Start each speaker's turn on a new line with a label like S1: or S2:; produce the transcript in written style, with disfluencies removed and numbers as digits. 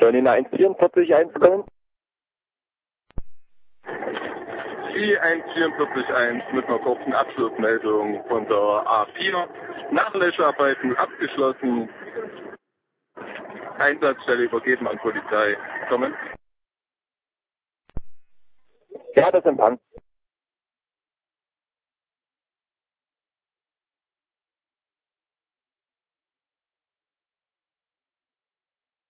S1: Berliner 144.1 kommen.
S2: Die 144.1 mit einer kurzen Abschlussmeldung von der A4. Nachlöscharbeiten abgeschlossen. Einsatzstelle übergeben an Polizei. Kommen.
S1: Ja, das Empfang.